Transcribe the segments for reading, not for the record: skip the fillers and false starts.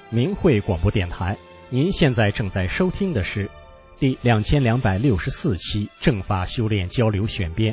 明慧广播电台，您现在正在收听的是第2264期正法修炼交流选编。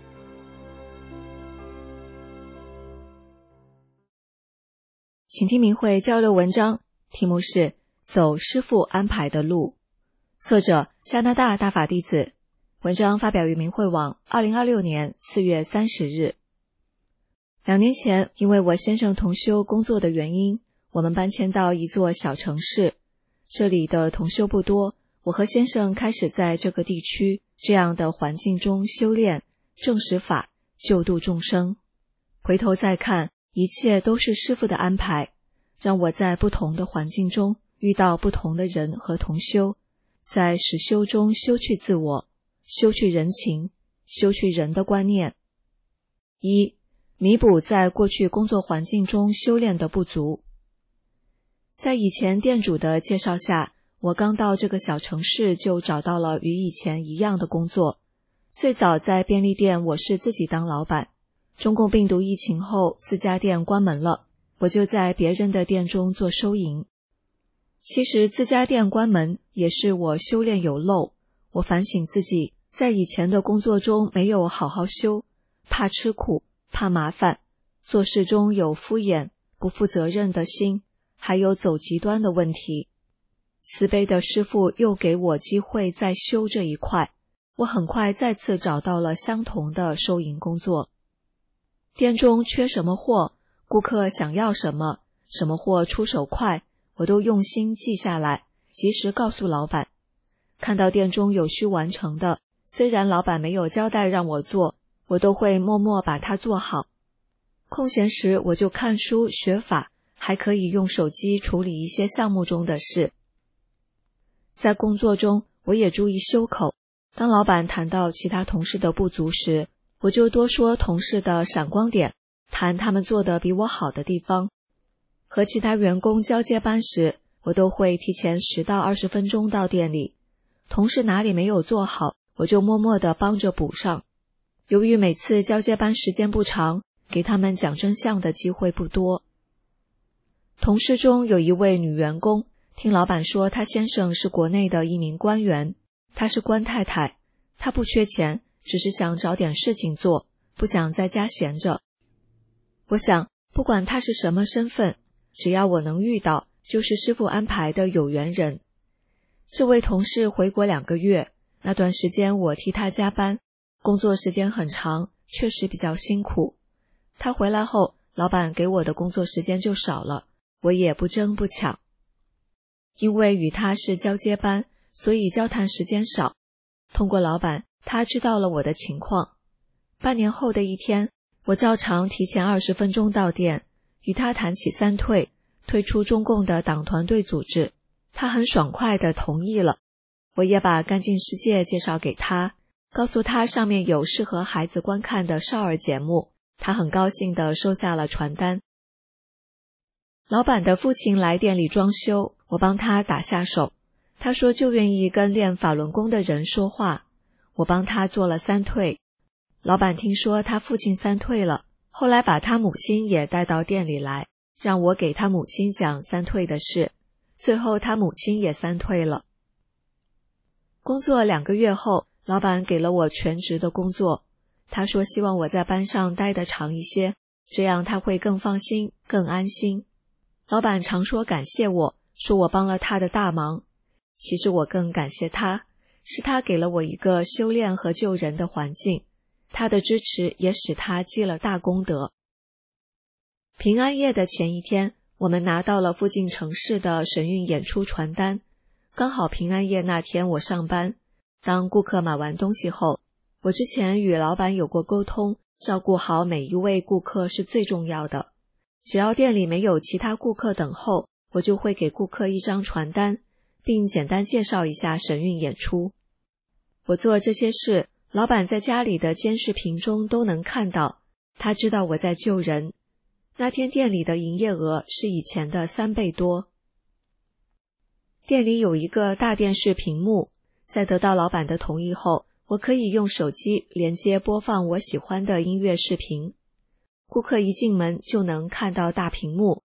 请听明慧交流文章，题目是走师父安排的路，作者加拿大大法弟子，文章发表于明慧网2026年4月30日。2年前，因为我先生同修工作的原因，我们搬迁到一座小城市，这里的同修不多，我和先生开始在这个地区这样的环境中修炼正实法，救度众生。回头再看，一切都是师父的安排，让我在不同的环境中遇到不同的人和同修，在实修中修去自我，修去人情，修去人的观念。一、弥补在过去工作环境中修炼的不足。在以前店主的介绍下，我刚到这个小城市就找到了与以前一样的工作。最早在便利店，我是自己当老板。中共病毒疫情后，自家店关门了，我就在别人的店中做收银。其实自家店关门也是我修炼有漏，我反省自己在以前的工作中没有好好修，怕吃苦，怕麻烦，做事中有敷衍、不负责任的心，还有走极端的问题。慈悲的师父又给我机会再修这一块，我很快再次找到了相同的收银工作。店中缺什么货，顾客想要什么，什么货出手快，我都用心记下来，及时告诉老板。看到店中有需完成的，虽然老板没有交代让我做，我都会默默把它做好。空闲时我就看书学法，还可以用手机处理一些项目中的事。在工作中，我也注意修口。当老板谈到其他同事的不足时，我就多说同事的闪光点，谈他们做得比我好的地方。和其他员工交接班时，我都会提前10到20分钟到店里。同事哪里没有做好，我就默默地帮着补上。由于每次交接班时间不长，给他们讲真相的机会不多。同事中有一位女员工，听老板说她先生是国内的一名官员，她是官太太，她不缺钱，只是想找点事情做，不想在家闲着。我想，不管她是什么身份，只要我能遇到，就是师父安排的有缘人。这位同事回国2个月，那段时间我替她加班，工作时间很长，确实比较辛苦。她回来后，老板给我的工作时间就少了，我也不争不抢。因为与她是交接班，所以交谈时间少。通过老板，他知道了我的情况。半年后的一天，我照常提前20分钟到店，与他谈起三退，退出中共的党团队组织。他很爽快地同意了。我也把干净世界介绍给他，告诉他上面有适合孩子观看的少儿节目，他很高兴地收下了传单。老板的父亲来店里装修，我帮他打下手。他说就愿意跟练法轮功的人说话，我帮他做了三退。老板听说他父亲三退了，后来把他母亲也带到店里来，让我给他母亲讲三退的事。最后他母亲也三退了。工作2个月后，老板给了我全职的工作。他说希望我在班上待得长一些，这样他会更放心，更安心。老板常说感谢我，说我帮了他的大忙。其实我更感谢他，是他给了我一个修炼和救人的环境，他的支持也使他积了大功德。平安夜的前一天，我们拿到了附近城市的神韵演出传单，刚好平安夜那天我上班。当顾客买完东西后，我之前与老板有过沟通，照顾好每一位顾客是最重要的。只要店里没有其他顾客等候，我就会给顾客一张传单，并简单介绍一下神韵演出。我做这些事，老板在家里的监视屏中都能看到，他知道我在救人。那天店里的营业额是以前的3倍多。店里有一个大电视屏幕，在得到老板的同意后，我可以用手机连接播放我喜欢的音乐视频。顾客一进门就能看到大屏幕，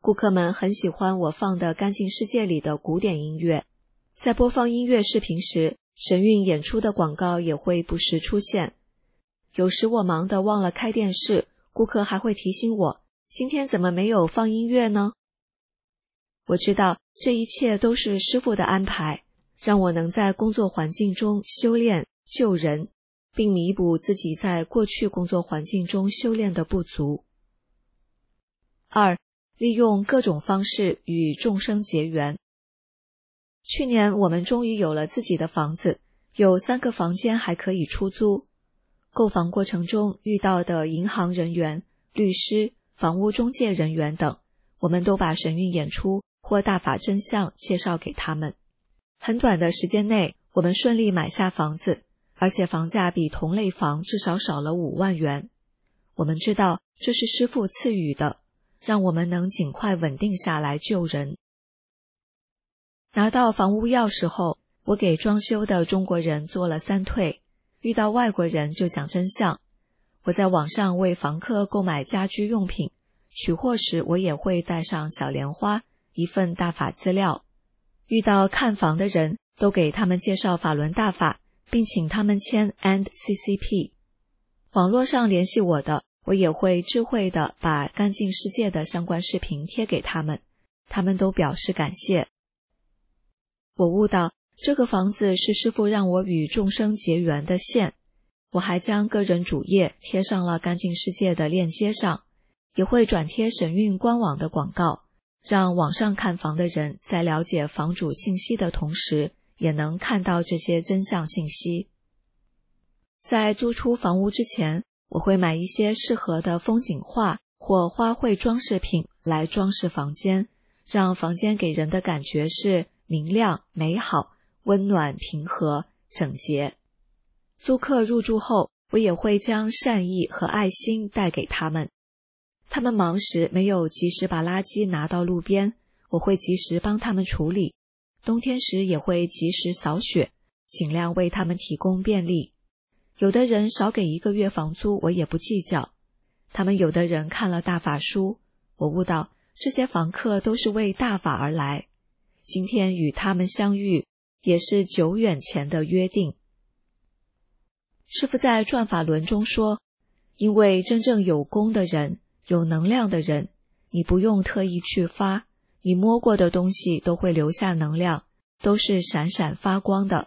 顾客们很喜欢我放的《干净世界》里的古典音乐。在播放音乐视频时，神韵演出的广告也会不时出现。有时我忙得忘了开电视，顾客还会提醒我，今天怎么没有放音乐呢？我知道这一切都是师父的安排，让我能在工作环境中修炼救人，并弥补自己在过去工作环境中修炼的不足。2. 利用各种方式与众生结缘。去年我们终于有了自己的房子，有3个房间还可以出租。购房过程中遇到的银行人员、律师、房屋中介人员等，我们都把神韵演出或大法真相介绍给他们。很短的时间内，我们顺利买下房子，而且房价比同类房至少少了5万元。我们知道这是师父赐予的，让我们能尽快稳定下来救人。拿到房屋钥匙后，我给装修的中国人做了3退，遇到外国人就讲真相。我在网上为房客购买家居用品，取货时我也会带上小莲花、1份大法资料。遇到看房的人，都给他们介绍法轮大法，并请他们签 AND-CCP。 网络上联系我的，我也会智慧地把干净世界的相关视频贴给他们，他们都表示感谢。我悟到这个房子是师父让我与众生结缘的线。我还将个人主页贴上了干净世界的链接上，也会转贴神韵官网的广告，让网上看房的人在了解房主信息的同时，也能看到这些真相信息。在租出房屋之前，我会买一些适合的风景画或花卉装饰品来装饰房间，让房间给人的感觉是明亮、美好、温暖、平和、整洁。租客入住后，我也会将善意和爱心带给他们。他们忙时没有及时把垃圾拿到路边，我会及时帮他们处理。冬天时也会及时扫雪，尽量为他们提供便利。有的人少给1个月房租，我也不计较。他们有的人看了大法书，我悟到这些房客都是为大法而来。今天与他们相遇，也是久远前的约定。师父在转法轮中说，因为真正有功的人，有能量的人，你不用特意去发，你摸过的东西都会留下能量，都是闪闪发光的。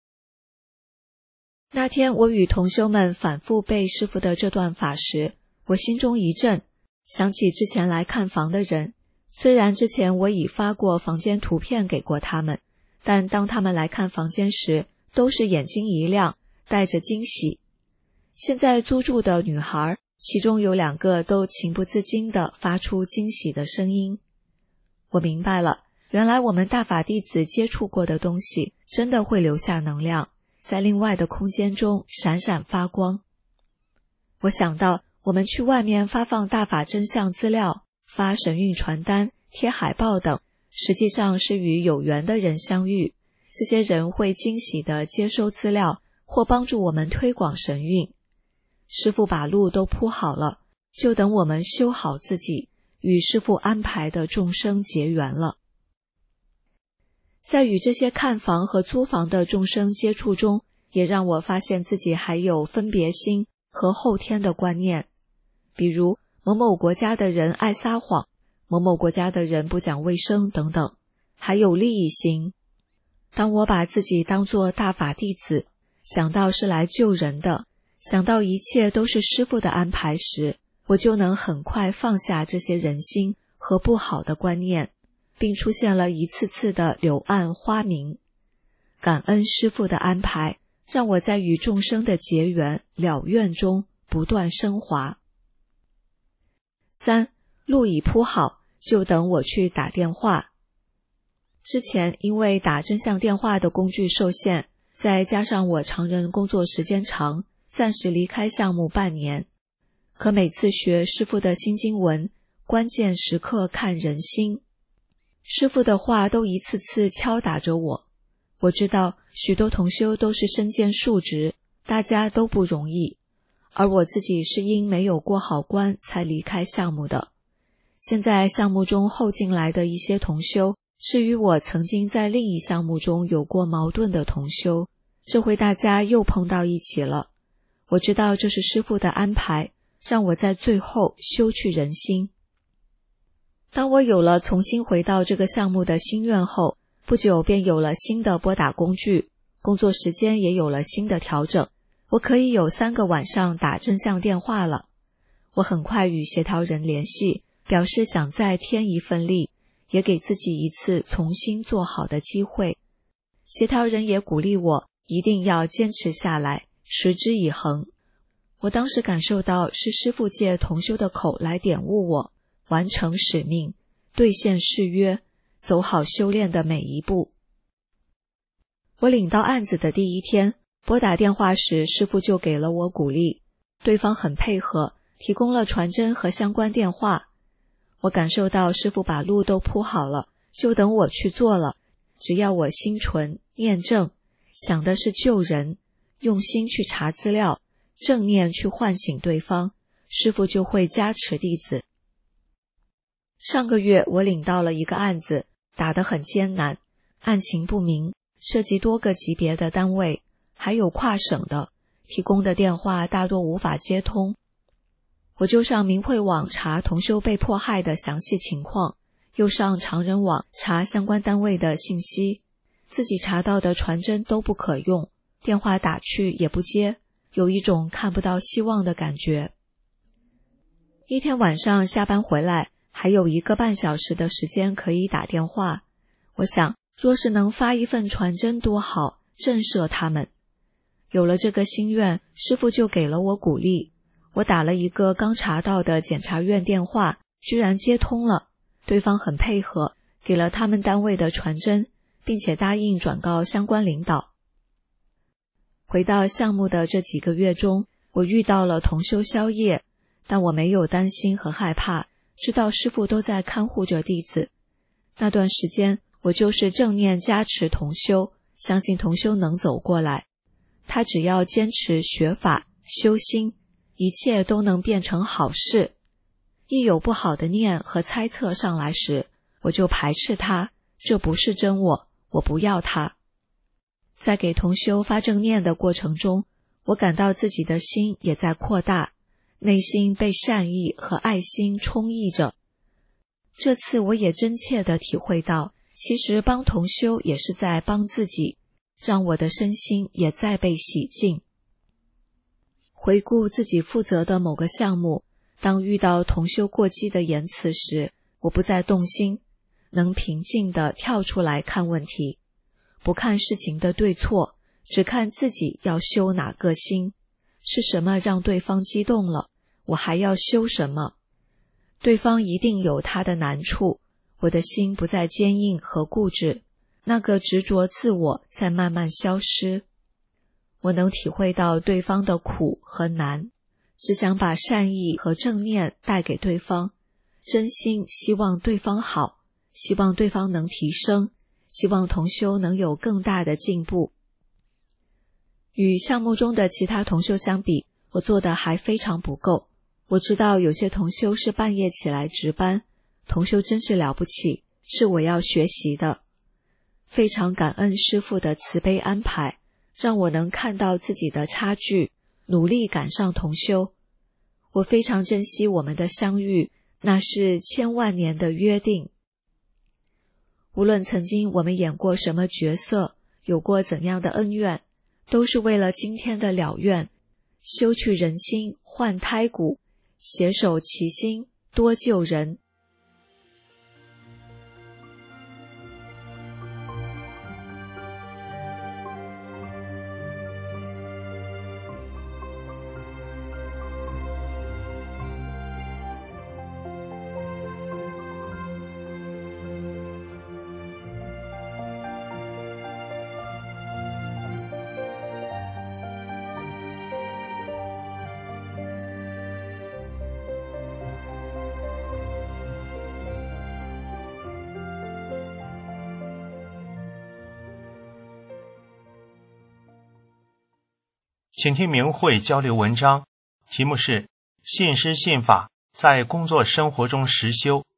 那天我与同修们反复背师父的这段法时，我心中一震，想起之前来看房的人，虽然之前我已发过房间图片给过他们，但当他们来看房间时，都是眼睛一亮，带着惊喜。现在租住的女孩，其中有2个都情不自禁地发出惊喜的声音。我明白了，原来我们大法弟子接触过的东西，真的会留下能量，在另外的空间中闪闪发光。我想到，我们去外面发放大法真相资料，发神韵传单、贴海报等，实际上是与有缘的人相遇，这些人会惊喜地接收资料，或帮助我们推广神韵。师父把路都铺好了，就等我们修好自己，与师父安排的众生结缘了。在与这些看房和租房的众生接触中，也让我发现自己还有分别心和后天的观念，比如某某国家的人爱撒谎，某某国家的人不讲卫生等等，还有利益心。当我把自己当作大法弟子，想到是来救人的，想到一切都是师父的安排时，我就能很快放下这些人心和不好的观念，并出现了一次次的柳暗花明。感恩师父的安排，让我在与众生的结缘了愿中不断升华。3. 路已铺好，就等我去打电话。之前因为打真相电话的工具受限，再加上我常人工作时间长，暂时离开项目半年。可每次学师父的新经文，关键时刻看人心，师父的话都一次次敲打着我。我知道许多同修都是身兼数职，大家都不容易，而我自己是因没有过好关才离开项目的。 现在项目中后进来的一些同修，是与我曾经在另一项目中有过矛盾的同修，这回大家又碰到一起了。我知道这是师父的安排，让我在最后修去人心。当我有了重新回到这个项目的心愿后，不久便有了新的拨打工具，工作时间也有了新的调整，我可以有3个晚上打真相电话了。我很快与协调人联系，表示想再添一份力，也给自己一次重新做好的机会。协调人也鼓励我一定要坚持下来，持之以恒。我当时感受到是师父借同修的口来点悟我，完成使命，兑现誓约，走好修炼的每一步。我领到案子的第一天，拨打电话时，师父就给了我鼓励，对方很配合，提供了传真和相关电话。我感受到师父把路都铺好了，就等我去做了。只要我心纯念正，想的是救人，用心去查资料，正念去唤醒对方，师父就会加持弟子。上个月我领到了一个案子，打得很艰难，案情不明，涉及多个级别的单位，还有跨省的，提供的电话大多无法接通。我就上明慧网查同修被迫害的详细情况，又上常人网查相关单位的信息，自己查到的传真都不可用，电话打去也不接，有一种看不到希望的感觉。一天晚上下班回来，还有1个半小时的时间可以打电话，我想若是能发一份传真多好，震慑他们。有了这个心愿，师父就给了我鼓励。我打了一个刚查到的检察院电话，居然接通了，对方很配合，给了他们单位的传真，并且答应转告相关领导。回到项目的这几个月中，我遇到了同修宵夜，但我没有担心和害怕，知道师父都在看护着弟子。那段时间，我就是正念加持同修，相信同修能走过来。他只要坚持学法修心，一切都能变成好事。一有不好的念和猜测上来时，我就排斥它，这不是真我，我不要它。在给同修发正念的过程中，我感到自己的心也在扩大，内心被善意和爱心充溢着。这次我也真切地体会到，其实帮同修也是在帮自己，让我的身心也在被洗净。回顾自己负责的某个项目，当遇到同修过激的言辞时，我不再动心，能平静地跳出来看问题，不看事情的对错，只看自己要修哪个心，是什么让对方激动了，我还要修什么。对方一定有他的难处，我的心不再坚硬和固执，那个执着自我在慢慢消失。我能体会到对方的苦和难，只想把善意和正念带给对方，真心希望对方好，希望对方能提升，希望同修能有更大的进步。与项目中的其他同修相比，我做的还非常不够。我知道有些同修是半夜起来值班，同修真是了不起，是我要学习的。非常感恩师父的慈悲安排，让我能看到自己的差距，努力赶上同修。我非常珍惜我们的相遇，那是千万年的约定。无论曾经我们演过什么角色，有过怎样的恩怨，都是为了今天的了愿，修去人心，换胎骨，携手齐心，多救人。 请听明慧交流文章，题目是信师信法在工作生活中实修，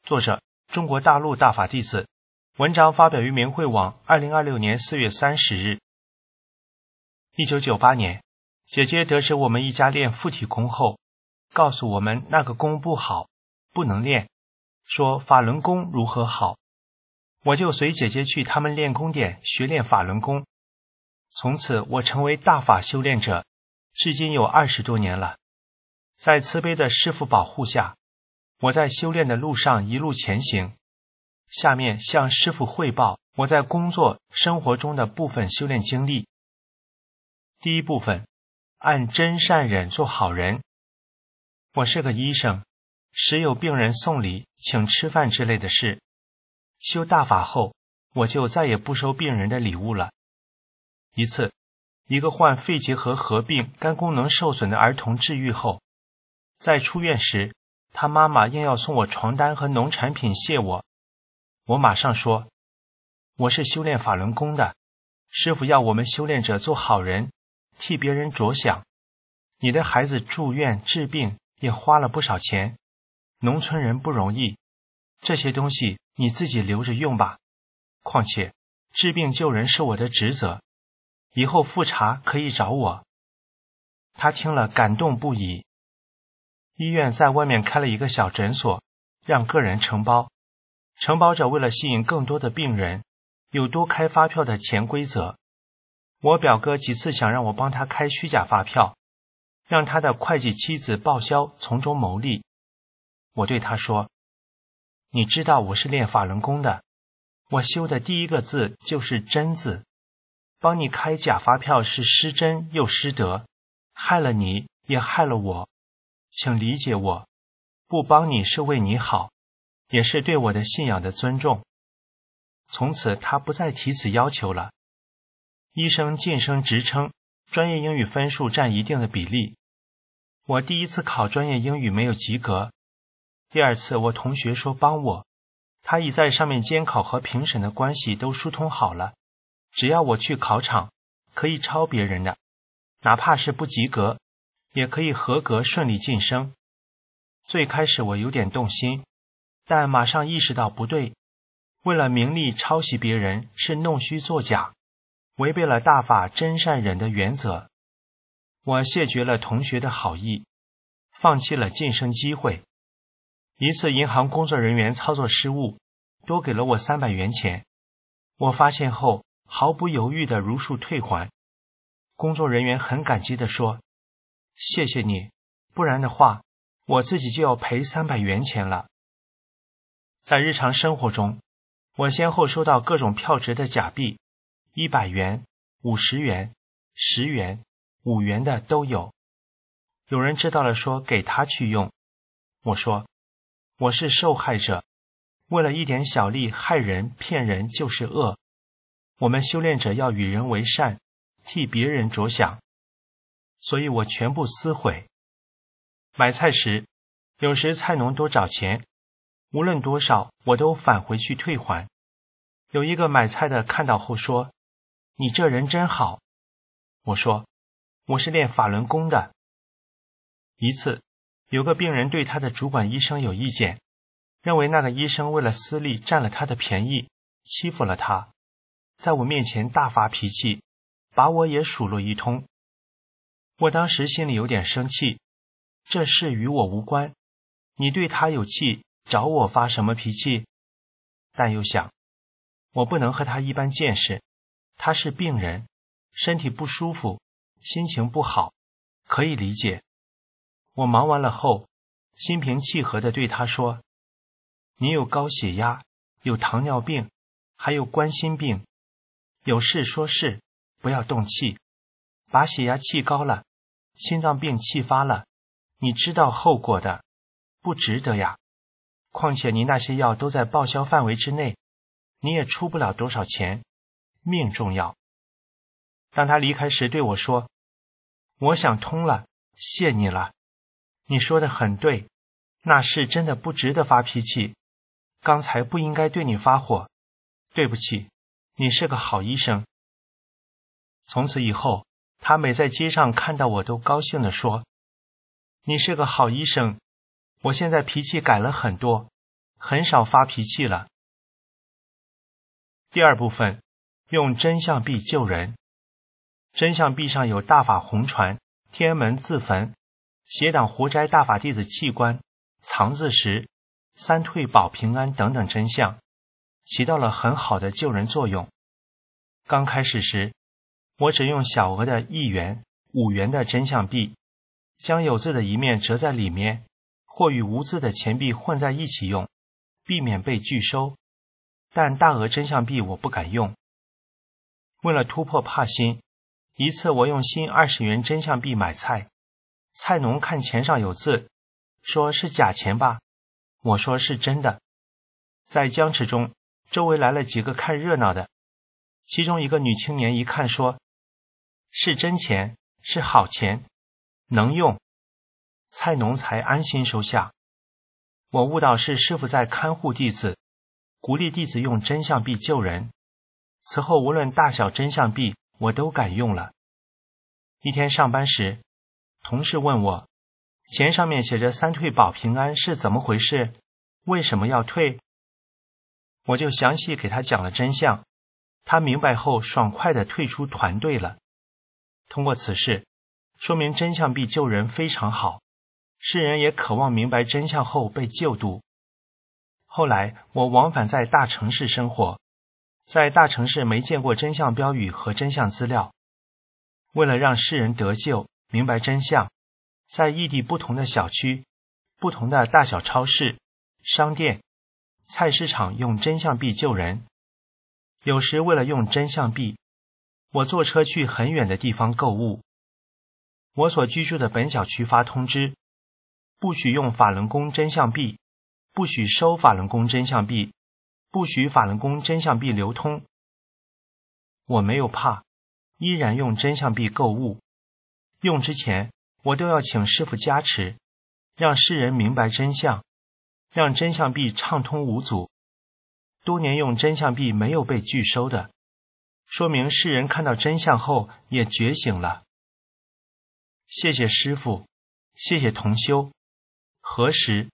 作者中国大陆大法弟子，文章发表于明慧网2026年4月30日。1998年，姐姐得知我们一家练附体功后，告诉我们那个功不好，不能练，说法轮功如何好。我就随姐姐去他们练功点学练法轮功。从此我成为大法修炼者，至今有20多年了。在慈悲的师父保护下，我在修炼的路上一路前行。下面向师父汇报我在工作生活中的部分修炼经历。第一部分，按真善忍做好人。我是个医生，时有病人送礼请吃饭之类的事。修大法后，我就再也不收病人的礼物了。一次，一个患肺结核合并肝功能受损的儿童治愈后，在出院时，他妈妈硬要送我床单和农产品谢我。我马上说，我是修炼法轮功的，师父要我们修炼者做好人，替别人着想。你的孩子住院治病也花了不少钱，农村人不容易，这些东西你自己留着用吧。况且治病救人是我的职责，以后复查可以找我。他听了感动不已。医院在外面开了一个小诊所，让个人承包。承包者为了吸引更多的病人，有多开发票的潜规则。我表哥几次想让我帮他开虚假发票，让他的会计妻子报销，从中牟利。我对他说，你知道我是练法轮功的，我修的第一个字就是真字，帮你开假发票是失真又失德，害了你也害了我，请理解我，不帮你是为你好，也是对我的信仰的尊重。从此他不再提此要求了。医生晋升职称，专业英语分数占一定的比例。我第一次考专业英语没有及格，第二次我同学说帮我，他已在上面监考和评审的关系都疏通好了，只要我去考场，可以超别人的，哪怕是不及格，也可以合格顺利晋升。最开始我有点动心，但马上意识到不对，为了名利抄袭别人是弄虚作假，违背了大法真善忍的原则。我谢绝了同学的好意，放弃了晋升机会。一次银行工作人员操作失误，多给了我300元钱。我发现后毫不犹豫地如数退还。工作人员很感激地说，谢谢你，不然的话我自己就要赔300元钱了。在日常生活中，我先后收到各种票值的假币，100元、50元、10元、5元的都有。有人知道了说给他去用，我说我是受害者，为了一点小利害人骗人就是恶。我们修炼者要与人为善，替别人着想，所以我全部撕毁。买菜时，有时菜农多找钱，无论多少我都返回去退还。有一个买菜的看到后说，你这人真好。我说，我是练法轮功的。一次，有个病人对他的主管医生有意见，认为那个医生为了私利占了他的便宜，欺负了他，在我面前大发脾气，把我也数落一通。我当时心里有点生气，这事与我无关，你对他有气，找我发什么脾气？但又想，我不能和他一般见识，他是病人，身体不舒服，心情不好，可以理解。我忙完了后，心平气和地对他说，你有高血压，有糖尿病，还有冠心病，有事说事，不要动气，把血压气高了，心脏病气发了，你知道后果的，不值得呀。况且你那些药都在报销范围之内，你也出不了多少钱，命重要。当他离开时对我说，我想通了，谢你了，你说的很对，那事真的不值得发脾气，刚才不应该对你发火，对不起，你是个好医生。从此以后，他每在街上看到我都高兴地说，你是个好医生，我现在脾气改了很多， 很少发脾气了。第二部分，用真相币救人。真相币上有大法红传、天门自焚、邪党胡斋大法弟子器官、藏字石、三退保平安等等真相，起到了很好的救人作用。刚开始时，我只用小额的1元、5元的真相币，将有字的一面折在里面，或与无字的钱币混在一起用，避免被拒收。但大额真相币我不敢用。为了突破怕心，一次我用新20元真相币买菜，菜农看钱上有字，说是假钱吧，我说是真的。在僵持中，周围来了几个看热闹的，其中一个女青年一看说，是真钱，是好钱，能用，菜农才安心收下。我悟到是师父在看护弟子，鼓励弟子用真相币救人。此后无论大小真相币，我都敢用了。一天上班时，同事问我，钱上面写着三退保平安是怎么回事？为什么要退？我就详细给他讲了真相，他明白后爽快地退出团队了。通过此事，说明真相币救人非常好，世人也渴望明白真相后被救度。后来我往返在大城市生活，在大城市没见过真相标语和真相资料。为了让世人得救，明白真相，在异地不同的小区、不同的大小超市、商店、菜市场用真相币救人。有时为了用真相币，我坐车去很远的地方购物。我所居住的本小区发通知，不许用法轮功真相币，不许收法轮功真相币，不许法轮功真相币流通。我没有怕，依然用真相币购物。用之前，我都要请师父加持，让世人明白真相，让真相币畅通无阻。多年用真相币没有被拒收的，说明世人看到真相后也觉醒了。谢谢师父，谢谢同修。何时？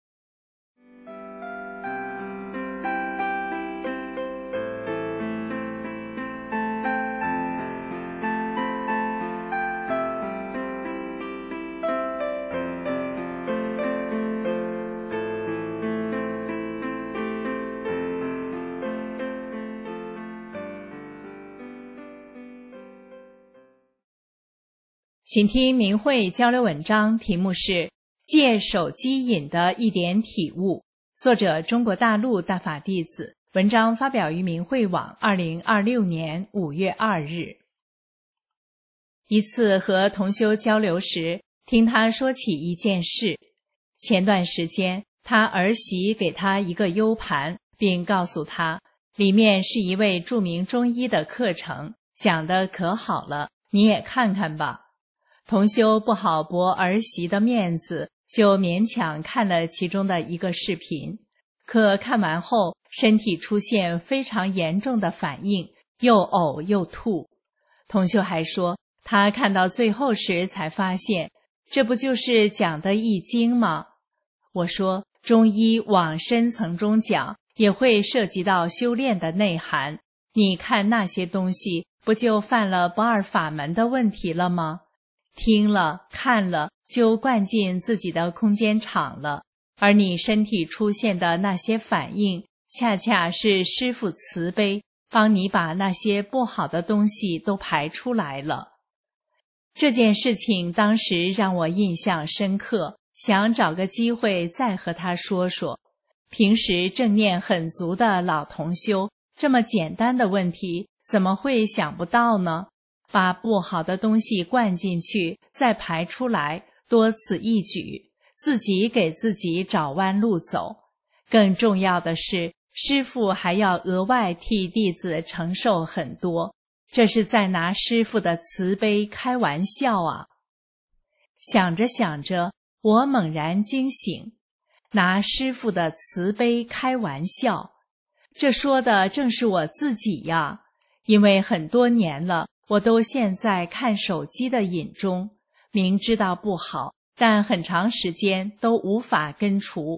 请听明慧交流文章，题目是戒手机瘾的一点体悟，作者中国大陆大法弟子，文章发表于明慧网2026年5月2日。一次和同修交流时，听他说起一件事。前段时间，他儿媳给他一个 U 盘，并告诉他，里面是一位著名中医的课程，讲得可好了，你也看看吧。同修不好驳儿媳的面子，就勉强看了其中的一个视频。可看完后，身体出现非常严重的反应，又呕又吐。同修还说，他看到最后时才发现，这不就是讲的易经吗？我说，中医往深层中讲，也会涉及到修炼的内涵。你看那些东西，不就犯了不二法门的问题了吗？听了看了就灌进自己的空间场了，而你身体出现的那些反应，恰恰是师父慈悲帮你把那些不好的东西都排出来了。这件事情当时让我印象深刻，想找个机会再和他说说。平时正念很足的老同修，这么简单的问题怎么会想不到呢？把不好的东西灌进去，再排出来，多此一举，自己给自己找弯路走。更重要的是，师父还要额外替弟子承受很多，这是在拿师父的慈悲开玩笑啊！想着想着，我猛然惊醒，拿师父的慈悲开玩笑，这说的正是我自己呀！因为很多年了，我都陷在看手机的瘾中，明知道不好，但很长时间都无法根除，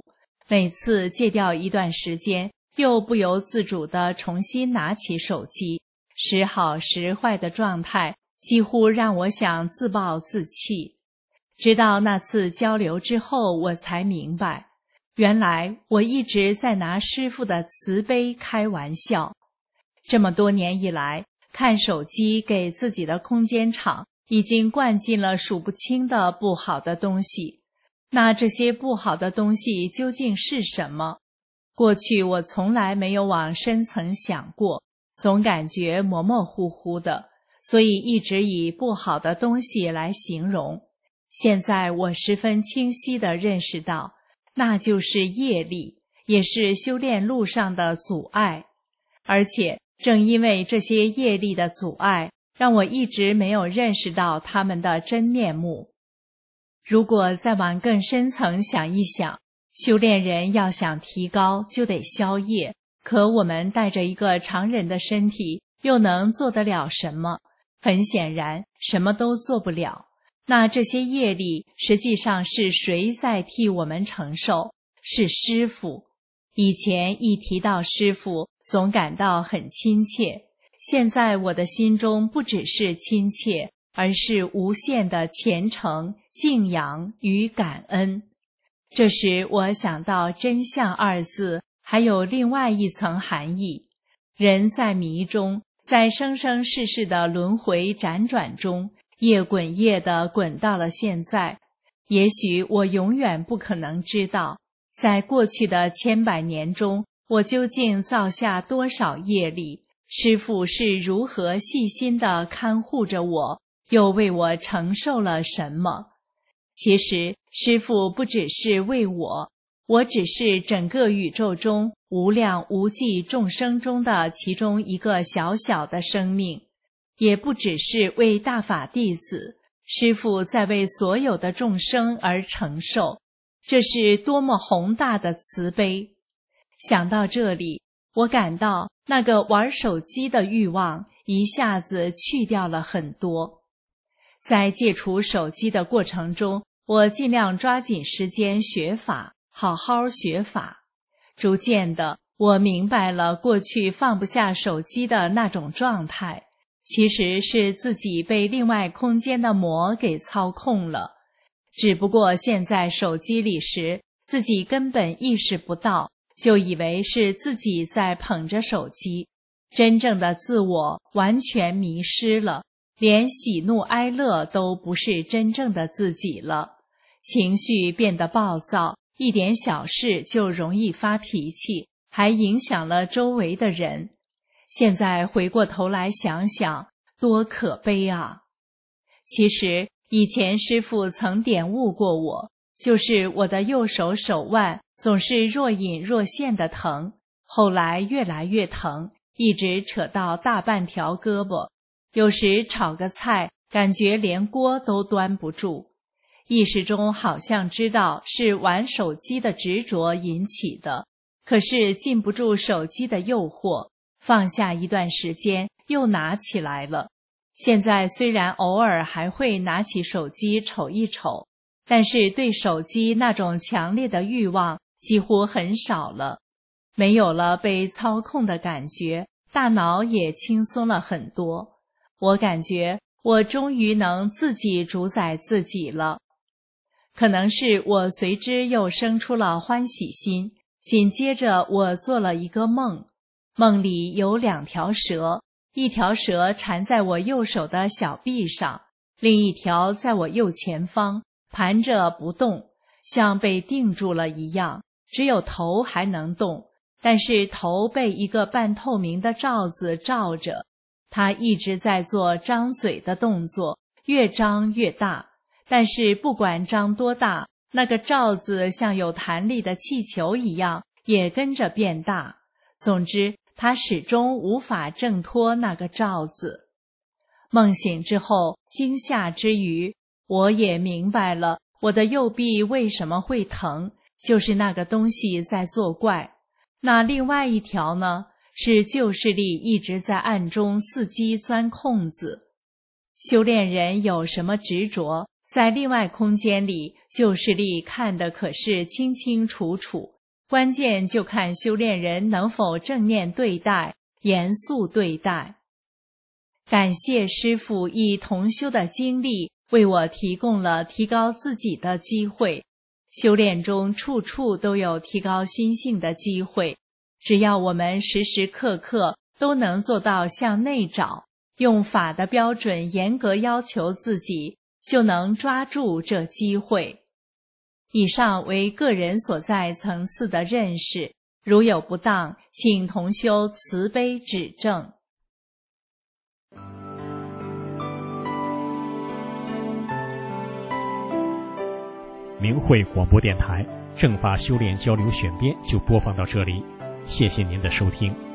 每次戒掉一段时间，又不由自主地重新拿起手机，时好时坏的状态几乎让我想自暴自弃。直到那次交流之后，我才明白，原来我一直在拿师父的慈悲开玩笑。这么多年以来，看手机给自己的空间场已经灌进了数不清的不好的东西。那这些不好的东西究竟是什么？过去我从来没有往深层想过，总感觉模模糊糊的，所以一直以不好的东西来形容。现在我十分清晰地认识到，那就是业力，也是修炼路上的阻碍。而且正因为这些业力的阻碍，让我一直没有认识到它们的真面目。如果再往更深层想一想，修炼人要想提高，就得消业，可我们带着一个常人的身体，又能做得了什么？很显然，什么都做不了。那这些业力实际上是谁在替我们承受？是师父。以前一提到师父，总感到很亲切，现在我的心中不只是亲切，而是无限的虔诚、敬仰与感恩。这时我想到真相二字还有另外一层含义。人在迷中，在生生世世的轮回辗转中，业滚业地滚到了现在。也许我永远不可能知道，在过去的千百年中，我究竟造下多少业力，师父是如何细心地看护着我，又为我承受了什么。其实师父不只是为我，我只是整个宇宙中无量无际众生中的其中一个小小的生命，也不只是为大法弟子，师父在为所有的众生而承受，这是多么宏大的慈悲。想到这里，我感到那个玩手机的欲望一下子去掉了很多。在戒除手机的过程中，我尽量抓紧时间学法，好好学法。逐渐的，我明白了过去放不下手机的那种状态，其实是自己被另外空间的魔给操控了。只不过现在手机里时，自己根本意识不到，就以为是自己在捧着手机，真正的自我完全迷失了，连喜怒哀乐都不是真正的自己了。情绪变得暴躁，一点小事就容易发脾气，还影响了周围的人。现在回过头来想想，多可悲啊！其实以前师父曾点悟过我，就是我的右手手腕总是若隐若现的疼，后来越来越疼，一直扯到大半条胳膊，有时炒个菜，感觉连锅都端不住。意识中好像知道是玩手机的执着引起的，可是禁不住手机的诱惑，放下一段时间又拿起来了。现在虽然偶尔还会拿起手机瞅一瞅，但是对手机那种强烈的欲望几乎很少了，没有了被操控的感觉，大脑也轻松了很多。我感觉我终于能自己主宰自己了。可能是我随之又生出了欢喜心，紧接着我做了一个梦，梦里有2条蛇，一条蛇缠在我右手的小臂上，另一条在我右前方，盘着不动，像被定住了一样，只有头还能动，但是头被一个半透明的罩子罩着，它一直在做张嘴的动作，越张越大。但是不管张多大，那个罩子像有弹力的气球一样，也跟着变大。总之，它始终无法挣脱那个罩子。梦醒之后，惊吓之余，我也明白了我的右臂为什么会疼，就是那个东西在作怪。那另外一条呢，是旧势力一直在暗中伺机钻空子。修炼人有什么执着，在另外空间里，旧势力看得可是清清楚楚， 关键就看修炼人能否正念对待，严肃对待。感谢师父以同修的经历为我提供了提高自己的机会。修炼中处处都有提高心性的机会，只要我们时时刻刻都能做到向内找，用法的标准严格要求自己，就能抓住这机会。以上为个人所在层次的认识，如有不当，请同修慈悲指正。 明慧广播电台正法修炼交流选编就播放到这里，谢谢您的收听。